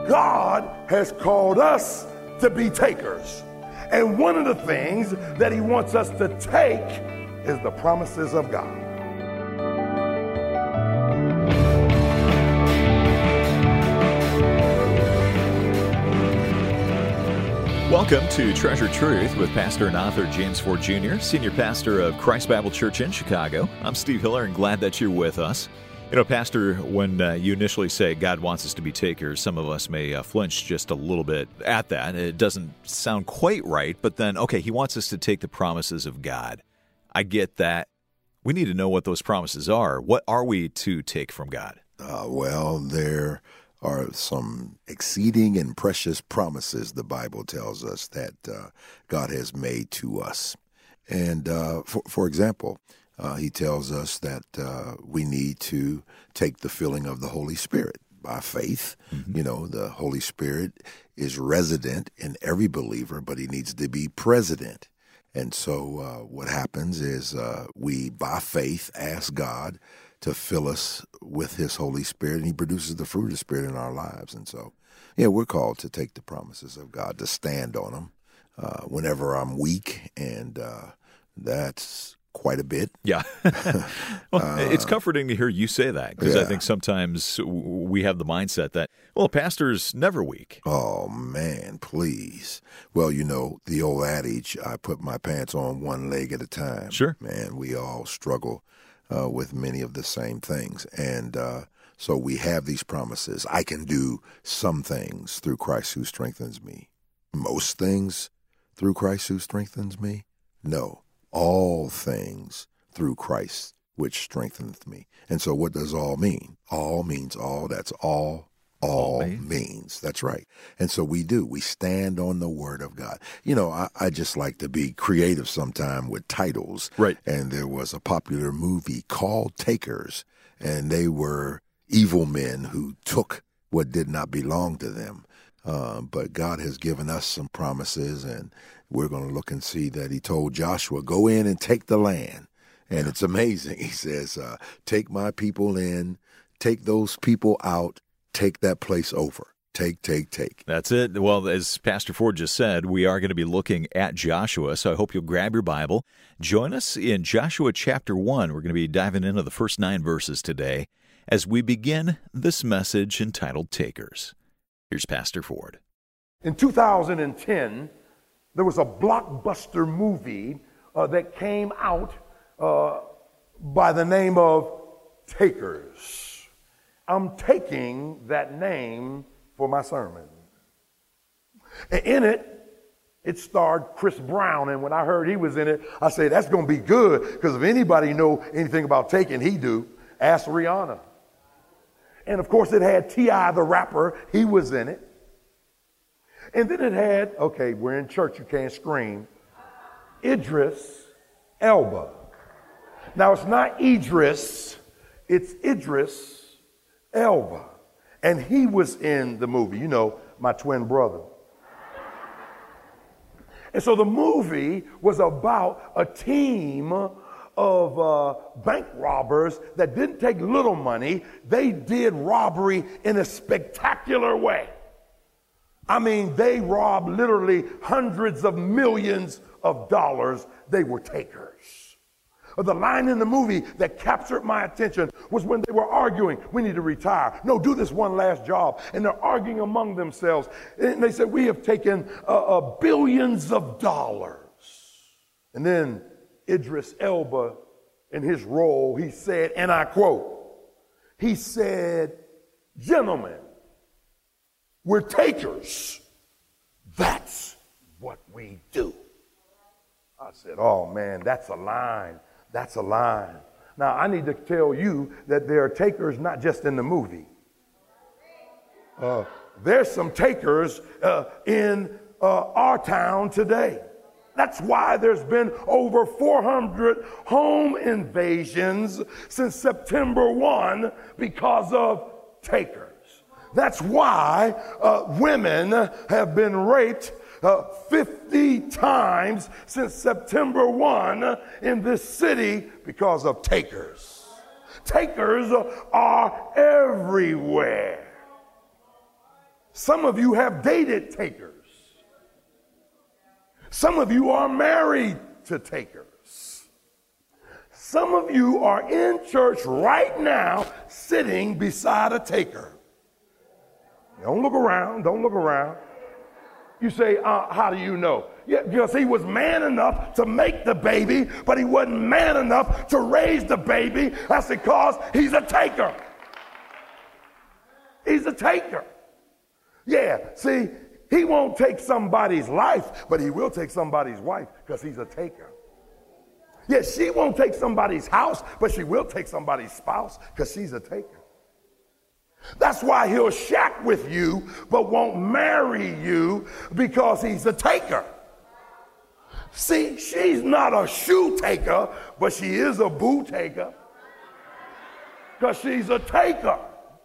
God has called us to be takers. And one of the things that he wants us to take is the promises of God. Welcome to Treasure Truth with pastor and author James Ford Jr., senior pastor of Christ Bible Church in Chicago. I'm Steve Hiller, and glad that you're with us. You know, Pastor, when you initially say God wants us to be takers, some of us may flinch just a little bit at that. It doesn't sound quite right, but then, okay, he wants us to take the promises of God. I get that. We need to know what those promises are. What are we to take from God? Well, there are some exceeding and precious promises, the Bible tells us, that God has made to us. And for example, he tells us that we need to take the filling of the Holy Spirit by faith. Mm-hmm. You know, the Holy Spirit is resident in every believer, but he needs to be president. And so what happens is we, by faith, ask God to fill us with his Holy Spirit, and he produces the fruit of the Spirit in our lives. And so, yeah, we're called to take the promises of God, to stand on them whenever I'm weak, and that's quite a bit. Yeah. Well, it's comforting to hear you say that, because I think sometimes we have the mindset that, well, a pastor's never weak. Oh, man, please. Well, you know, the old adage, I put my pants on one leg at a time. Sure. Man, we all struggle with many of the same things. And so we have these promises. I can do some things through Christ who strengthens me. Most things through Christ who strengthens me? No. All things through Christ which strengtheneth me. And so what does all mean? All means all. That's all means. That's right. And so we do. We stand on the Word of God. You know, I just like to be creative sometime with titles. Right. And there was a popular movie called Takers, and they were evil men who took what did not belong to them. But God has given us some promises, and we're going to look and see that he told Joshua, go in and take the land. And it's amazing. He says, take my people in, take those people out, take that place over. Take. That's it. Well, as Pastor Ford just said, we are going to be looking at Joshua, so I hope you'll grab your Bible. Join us in Joshua chapter 1. We're going to be diving into the first 9 verses today as we begin this message entitled Takers. Here's Pastor Ford. In 2010, there was a blockbuster movie that came out by the name of Takers. I'm taking that name for my sermon. In it starred Chris Brown, and when I heard he was in it, I said, that's going to be good, because if anybody know anything about taking, he do. Ask Rihanna. And of course, it had T.I. the rapper. He was in it. And then it had, okay, we're in church, you can't scream, Idris Elba. Now, it's not Idris, it's Idris Elba. And he was in the movie, you know, my twin brother. And so the movie was about a team of bank robbers that didn't take little money. They did robbery in a spectacular way. I mean, they robbed literally hundreds of millions of dollars. They were takers. The line in the movie that captured my attention was when they were arguing, we need to retire. No, do this one last job. And they're arguing among themselves. And they said, we have taken billions of dollars. And then Idris Elba, in his role, he said, and I quote, he said, gentlemen, we're takers. That's what we do. I said, oh man, that's a line. That's a line. Now, I need to tell you that there are takers not just in the movie. There's some takers in our town today. That's why there's been over 400 home invasions since September 1 because of takers. That's why women have been raped 50 times since September 1 in this city because of takers. Takers are everywhere. Some of you have dated takers. Some of you are married to takers. Some of you are in church right now sitting beside a taker. Don't look around. Don't look around. You say, how do you know? Yeah, because he was man enough to make the baby, but he wasn't man enough to raise the baby. That's because he's a taker. He's a taker. Yeah, see, he won't take somebody's life, but he will take somebody's wife because he's a taker. Yeah, she won't take somebody's house, but she will take somebody's spouse because she's a taker. That's why he'll shack with you, but won't marry you because he's a taker. See, she's not a shoe taker, but she is a boo taker because she's a taker.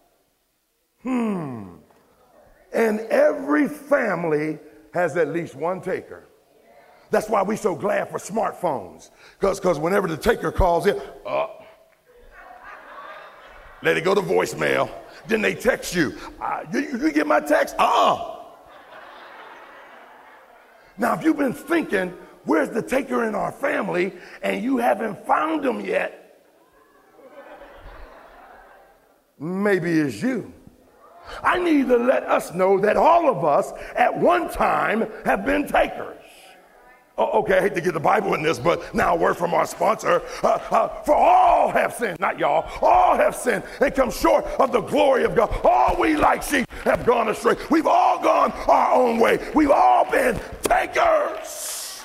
And every family has at least one taker. That's why we're so glad for smartphones. Because whenever the taker calls in, let it go to voicemail. Then they text you. You get my text? Now, if you've been thinking, where's the taker in our family, and you haven't found him yet, maybe it's you. I need to let us know that all of us at one time have been takers. Okay, I hate to get the Bible in this, but now a word from our sponsor. For all have sinned, not y'all, all have sinned and come short of the glory of God. All we like sheep have gone astray. We've all gone our own way. We've all been takers.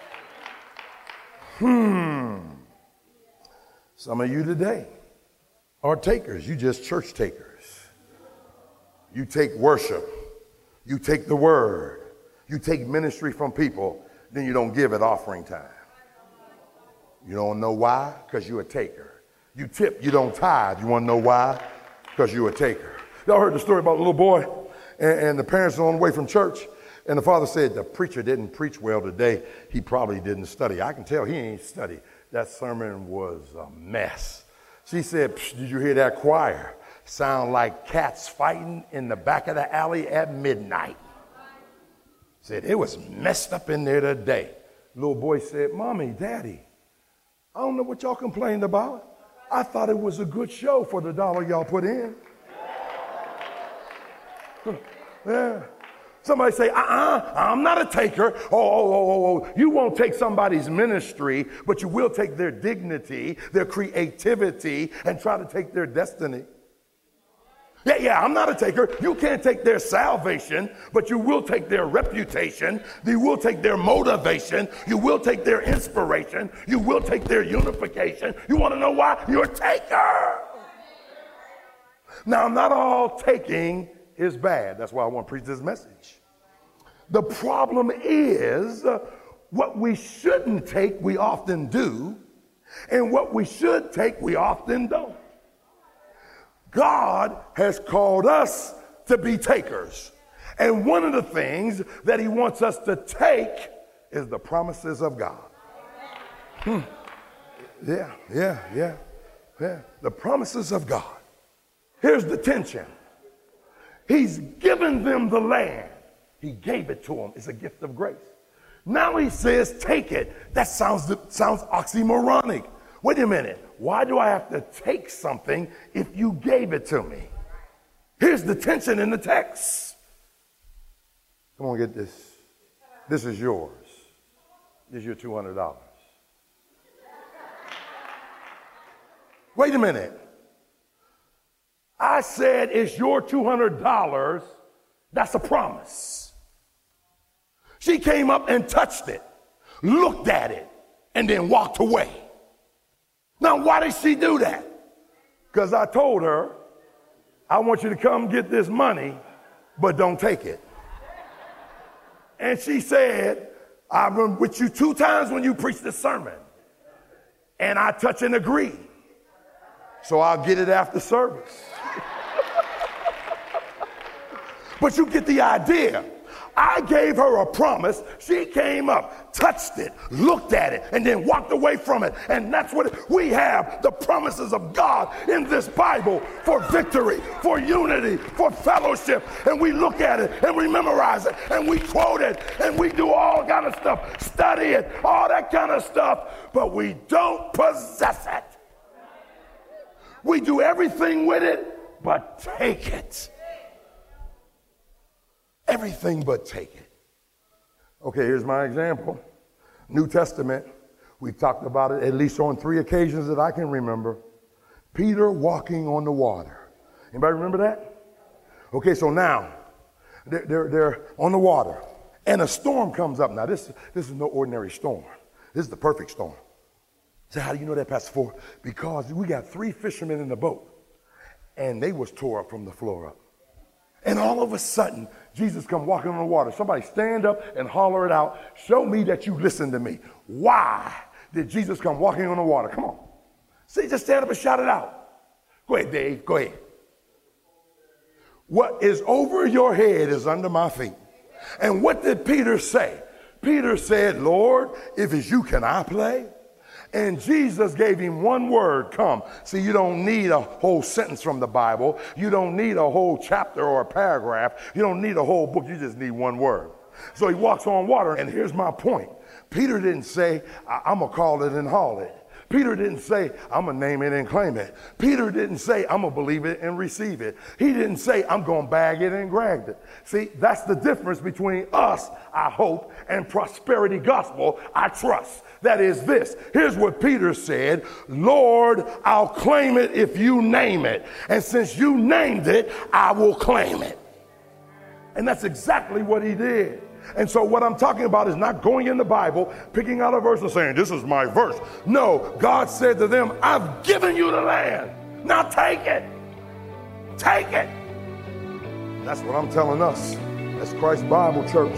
Some of you today are takers. You just church takers. You take worship. You take the word. You take ministry from people. Then you don't give at offering time. You don't know why? Because you're a taker. You tip, you don't tithe. You want to know why? Because you're a taker. Y'all heard the story about a little boy, and the parents are on the way from church, and the father said, the preacher didn't preach well today. He probably didn't study. I can tell he ain't studied. That sermon was a mess. She said, did you hear that choir? Sound like cats fighting in the back of the alley at midnight. Said, it was messed up in there today. Little boy said, Mommy, Daddy, I don't know what y'all complained about. I thought it was a good show for the dollar y'all put in. Yeah. Somebody say, I'm not a taker. You won't take somebody's ministry, but you will take their dignity, their creativity, and try to take their destiny. Yeah, I'm not a taker. You can't take their salvation, but you will take their reputation. You will take their motivation. You will take their inspiration. You will take their unification. You want to know why? You're a taker. Now, not all taking is bad. That's why I want to preach this message. The problem is what we shouldn't take, we often do, and what we should take, we often don't. God has called us to be takers. And one of the things that he wants us to take is the promises of God. Yeah. The promises of God. Here's the tension. He's given them the land. He gave it to them. It's a gift of grace. Now he says, take it. That sounds oxymoronic. Wait a minute. Why do I have to take something if you gave it to me? Here's the tension in the text. Come on, get this. This is yours. This is your $200. Wait a minute. I said it's your $200. That's a promise. She came up and touched it, looked at it, and then walked away. Now, why did she do that? Because I told her, I want you to come get this money, but don't take it. And she said, I've been with you 2 times when you preach the sermon, and I touch and agree. So I'll get it after service. But you get the idea. I gave her a promise. She came up, touched it, looked at it, and then walked away from it. And that's what we have, the promises of God in this Bible for victory, for unity, for fellowship. And we look at it and we memorize it and we quote it and we do all kind of stuff, study it, all that kind of stuff, but we don't possess it. We do everything with it but take it. Everything but take it. Okay, here's my example. New Testament, we've talked about it at least on 3 occasions that I can remember. Peter walking on the water. Anybody remember that? Okay, so now they're on the water and a storm comes up. Now this is no ordinary storm. This is the perfect storm. So how do you know that, Pastor Ford? Because we got 3 fishermen in the boat and they was tore up from the floor up. And all of a sudden, Jesus come walking on the water. Somebody stand up and holler it out. Show me that you listen to me. Why did Jesus come walking on the water? Come on. See, just stand up and shout it out. Go ahead, Dave. Go ahead. What is over your head is under my feet. And what did Peter say? Peter said, Lord, if it's you, can I play? And Jesus gave him one word, come. See, you don't need a whole sentence from the Bible. You don't need a whole chapter or a paragraph. You don't need a whole book. You just need one word. So he walks on water. And here's my point. Peter didn't say, I'm going to call it and haul it. Peter didn't say, I'm going to name it and claim it. Peter didn't say, I'm going to believe it and receive it. He didn't say, I'm going to bag it and grab it. See, that's the difference between us, I hope, and prosperity gospel, I trust. That is this. Here's what Peter said, Lord, I'll claim it if you name it. And since you named it, I will claim it. And that's exactly what he did. And so what I'm talking about is not going in the Bible, picking out a verse and saying, this is my verse. No, God said to them, I've given you the land. Now take it. Take it. That's what I'm telling us. That's Christ Bible Church.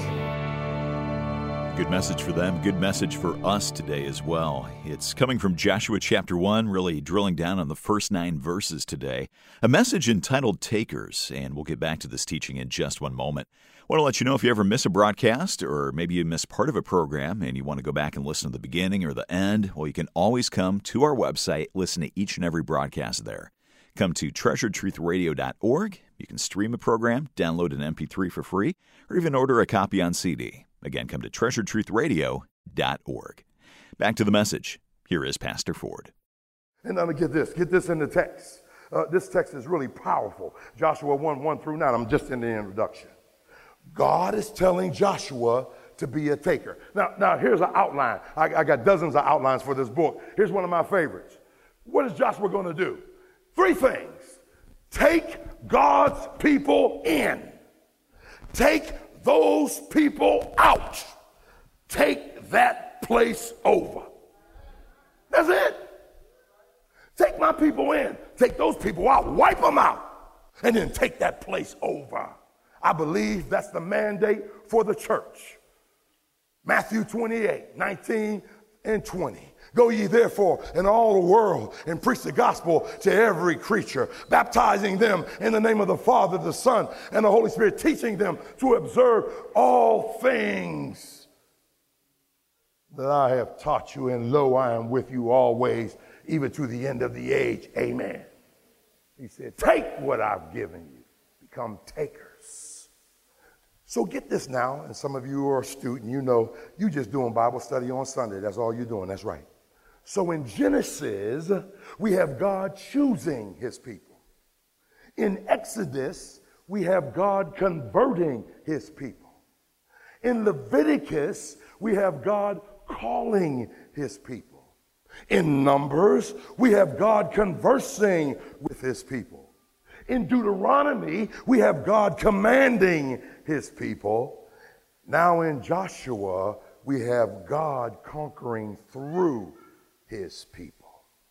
Good message for them, good message for us today as well. It's coming from Joshua chapter 1, really drilling down on the first 9 verses today. A message entitled Takers, and we'll get back to this teaching in just one moment. I want to let you know if you ever miss a broadcast or maybe you miss part of a program and you want to go back and listen to the beginning or the end, well, you can always come to our website, listen to each and every broadcast there. Come to treasuredtruthradio.org. You can stream a program, download an MP3 for free, or even order a copy on CD. Again, come to treasuredtruthradio.org. Back to the message. Here is Pastor Ford. And now get this in the text. This text is really powerful. Joshua 1 through 9. I'm just in the introduction. God is telling Joshua to be a taker. Now here's an outline. I got dozens of outlines for this book. Here's one of my favorites. What is Joshua going to do? 3 things. Take God's people in. Take those people out. Take that place over. That's it. Take my people in. Take those people out. Wipe them out. And then take that place over. I believe that's the mandate for the church. Matthew 28, 19 and 20. Go ye therefore in all the world and preach the gospel to every creature, baptizing them in the name of the Father, the Son, and the Holy Spirit, teaching them to observe all things that I have taught you, and lo, I am with you always, even to the end of the age. Amen. He said, take what I've given you. Become takers. So get this now, and some of you are astute, and you know you just doing Bible study on Sunday. That's all you're doing. That's right. So in Genesis, we have God choosing his people. In Exodus, we have God converting his people. In Leviticus, we have God calling his people. In Numbers, we have God conversing with his people. In Deuteronomy, we have God commanding his people. Now in Joshua, we have God conquering through his people.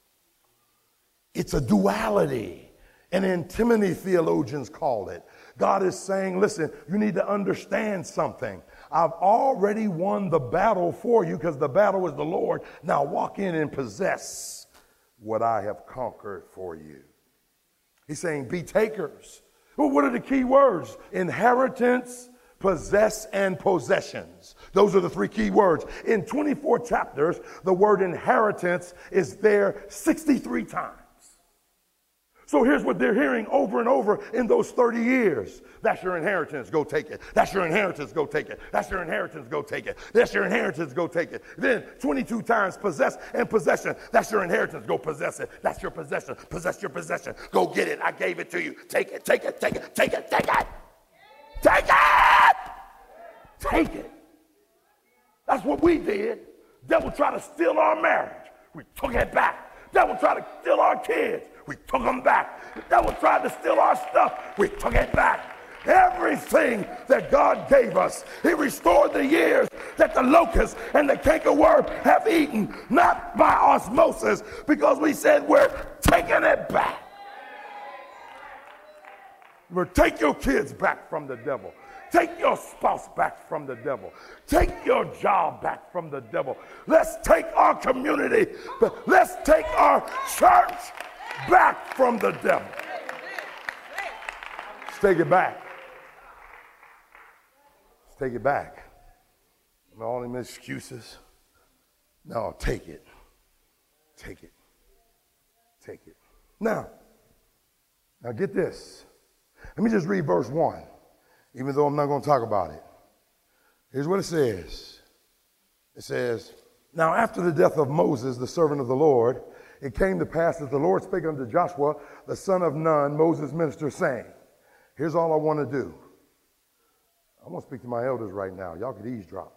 It's a duality. And antimony theologians call it. God is saying, listen, you need to understand something. I've already won the battle for you because the battle is the Lord. Now walk in and possess what I have conquered for you. He's saying, be takers. Well, what are the key words? Inheritance, possess, and possessions. Those are the three key words. In 24 chapters, the word inheritance is there 63 times. So here's what they're hearing over and over in those 30 years. That's your inheritance, go take it. That's your inheritance, go take it. That's your inheritance, go take it. That's your inheritance, go take it. Then 22 times possess and possession. That's your inheritance, go possess it. That's your possession, possess your possession. Go get it, I gave it to you. Take it, take it, take it, take it, take it. Take it! Take it. That's what we did. Devil tried to steal our marriage. We took it back. Devil tried to steal our kids. We took them back. The devil tried to steal our stuff. We took it back. Everything that God gave us, he restored the years that the locust and the cankerworm have eaten, not by osmosis, because we said we're taking it back. We'll take your kids back from the devil. Take your spouse back from the devil. Take your job back from the devil. Let's take our community, but let's take our church back from the devil. Let's take it back. Let's take it back. All them excuses. No, take it. Take it. Take it. Now get this. Let me just read verse 1, even though I'm not going to talk about it. Here's what it says. It says, now after the death of Moses, the servant of the Lord, it came to pass that the Lord spake unto Joshua, the son of Nun, Moses' minister, saying, here's all I want to do. I want to speak to my elders right now. Y'all could eavesdrop.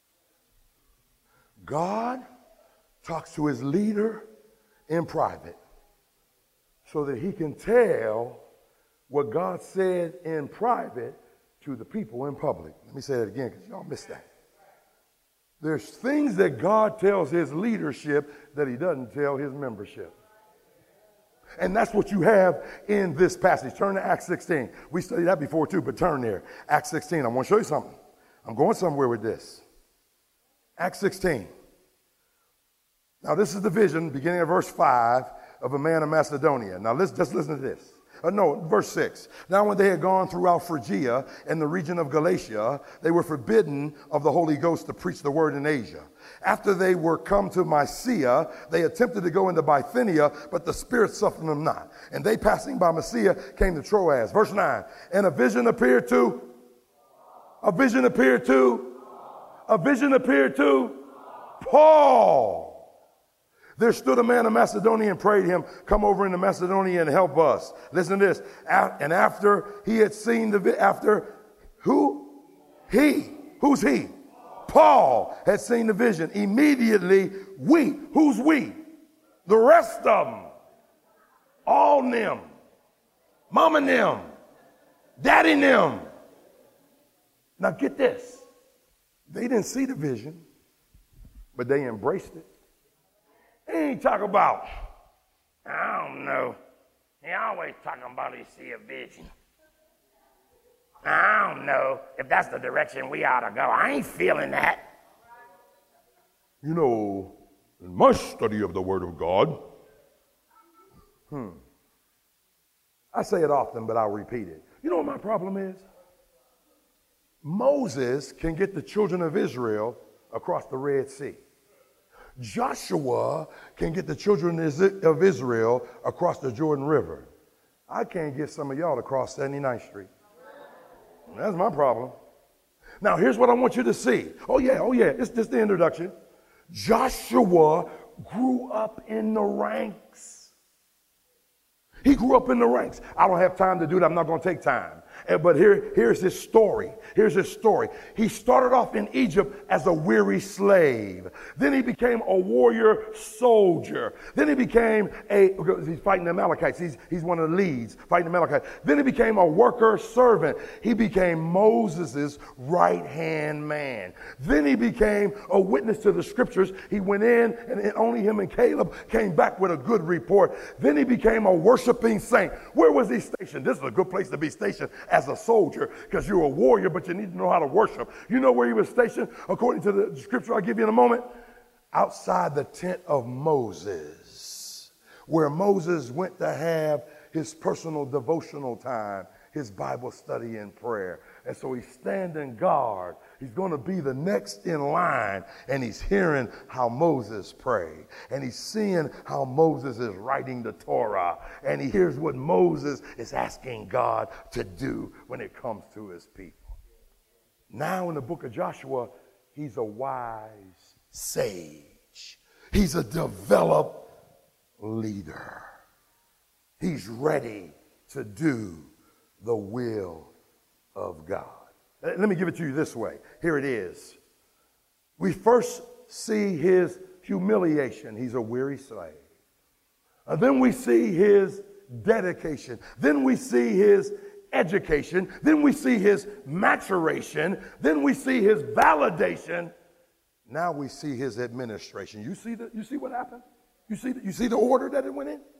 God talks to his leader in private so that he can tell what God said in private to the people in public. Let me say that again because y'all missed that. There's things that God tells his leadership that he doesn't tell his membership. And that's what you have in this passage. Turn to Acts 16. We studied that before too, but turn there. Acts 16. I want to show you something. I'm going somewhere with this. Acts 16. Now this is the vision, beginning of verse 5, of a man of Macedonia. Now let's just listen to this. Verse 6. Now when they had gone throughout Phrygia and the region of Galatia, they were forbidden of the Holy Ghost to preach the word in Asia. After they were come to Mysia, they attempted to go into Bithynia, but the Spirit suffered them not. And they passing by Mysia came to Troas. Verse 9. And a vision appeared to Paul. There stood a man of Macedonia and prayed him, come over into Macedonia and help us. Listen to this. And after he had seen who's he? Paul had seen the vision. Immediately who's we? The rest of them. All them. Mama them. Daddy them. Now get this. They didn't see the vision, but they embraced it. He ain't talking about, I don't know. He always talking about he see a vision. I don't know if that's the direction we ought to go. I ain't feeling that. You know, in my study of the Word of God, I say it often, but I'll repeat it. You know what my problem is? Moses can get the children of Israel across the Red Sea. Joshua can get the children of Israel across the Jordan River. I can't get some of y'all to cross 79th Street. That's my problem. Now, here's what I want you to see. Oh, yeah. It's just the introduction. Joshua grew up in the ranks. He grew up in the ranks. I don't have time to do that. I'm not going to take time. But here's his story. Here's his story. He started off in Egypt as a weary slave. Then he became a warrior soldier. Then he became he's fighting the Amalekites. He's one of the leads fighting the Amalekites. Then he became a worker servant. He became Moses' right-hand man. Then he became a witness to the scriptures. He went in and only him and Caleb came back with a good report. Then he became a worshiping saint. Where was he stationed? This is a good place to be stationed as a soldier, because you're a warrior, but you need to know how to worship. You know where he was stationed, according to the scripture I'll give you in a moment? Outside the tent of Moses, where Moses went to have his personal devotional time his Bible study and prayer. And so he's standing guard. He's going to be the next in line, and he's hearing how Moses prayed, and he's seeing how Moses is writing the Torah, and he hears what Moses is asking God to do when it comes to his people. Now in the book of Joshua, he's a wise sage. He's a developed leader. He's ready to do the will of God. Let me give it to you this way. Here it is. We first see his humiliation. He's a weary slave. Then we see his dedication. Then we see his education. Then we see his maturation. Then we see his validation. Now we see his administration. You see what happened? You see the order that it went in?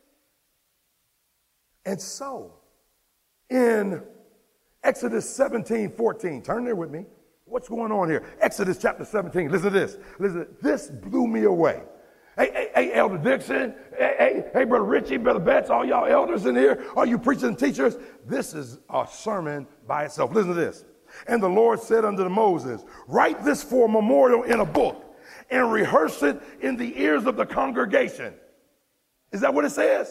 And so, in Exodus 17:14, turn there with me. What's going on here? Exodus chapter 17. Listen to this. This blew me away. Hey, Elder Dixon. Hey, Brother Richie, Brother Betts, all y'all elders in here, all you preachers and teachers. This is a sermon by itself. Listen to this. And the Lord said unto Moses, write this for a memorial in a book and rehearse it in the ears of the congregation. Is that what it says?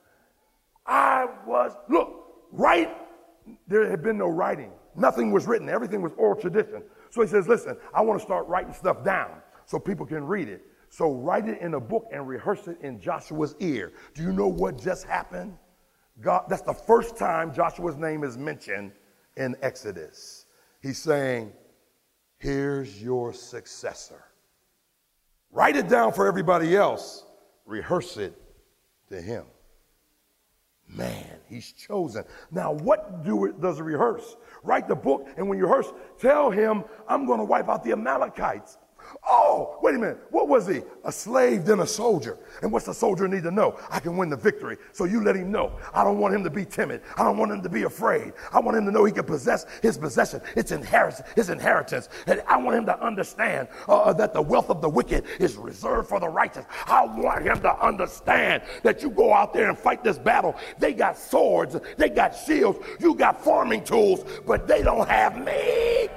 Right? There had been no writing. Nothing was written. Everything was oral tradition. So he says, listen, I want to start writing stuff down so people can read it. So write it in a book and rehearse it in Joshua's ear. Do you know what just happened? God, that's the first time Joshua's name is mentioned in Exodus. He's saying, here's your successor. Write it down for everybody else. Rehearse it to him. Man, he's chosen. Now, what does it rehearse? Write the book, and when you rehearse, tell him, I'm going to wipe out the Amalekites. Oh, wait a minute. What was he? A slave, then a soldier. And what's the soldier need to know? I can win the victory. So you let him know. I don't want him to be timid. I don't want him to be afraid. I want him to know he can possess his possession, his inheritance. And I want him to understand that the wealth of the wicked is reserved for the righteous. I want him to understand that you go out there and fight this battle. They got swords. They got shields. You got farming tools, but they don't have me.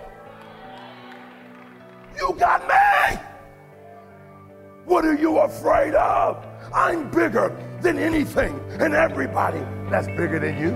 You got me. What are you afraid of? I'm bigger than anything and everybody that's bigger than you.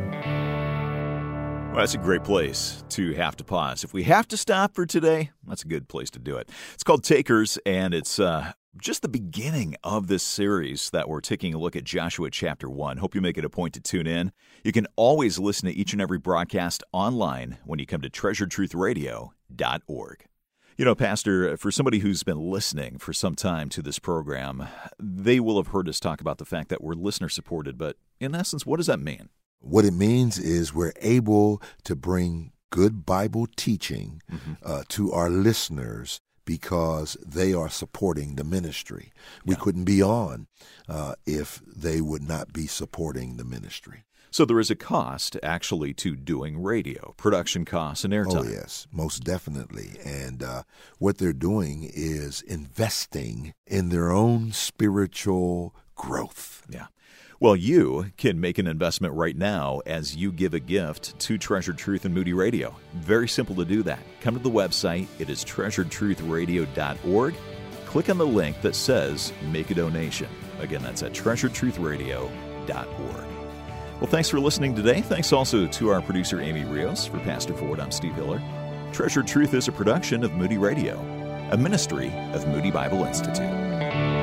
Well, that's a great place to have to pause. If we have to stop for today, that's a good place to do it. It's called Takers, and it's just the beginning of this series that we're taking a look at Joshua chapter 1. Hope you make it a point to tune in. You can always listen to each and every broadcast online when you come to treasuredtruthradio.org. You know, Pastor, for somebody who's been listening for some time to this program, they will have heard us talk about the fact that we're listener-supported, but in essence, what does that mean? What it means is we're able to bring good Bible teaching to our listeners because they are supporting the ministry. We couldn't be on if they would not be supporting the ministry. So there is a cost, actually, to doing radio, production costs and airtime. Oh, yes, most definitely. And what they're doing is investing in their own spiritual growth. Yeah. Well, you can make an investment right now as you give a gift to Treasured Truth and Moody Radio. Very simple to do that. Come to the website. It is treasuredtruthradio.org. Click on the link that says Make a Donation. Again, that's at treasuredtruthradio.org. Well, thanks for listening today. Thanks also to our producer, Amy Rios. For Pastor Ford, I'm Steve Hiller. Treasured Truth is a production of Moody Radio, a ministry of Moody Bible Institute.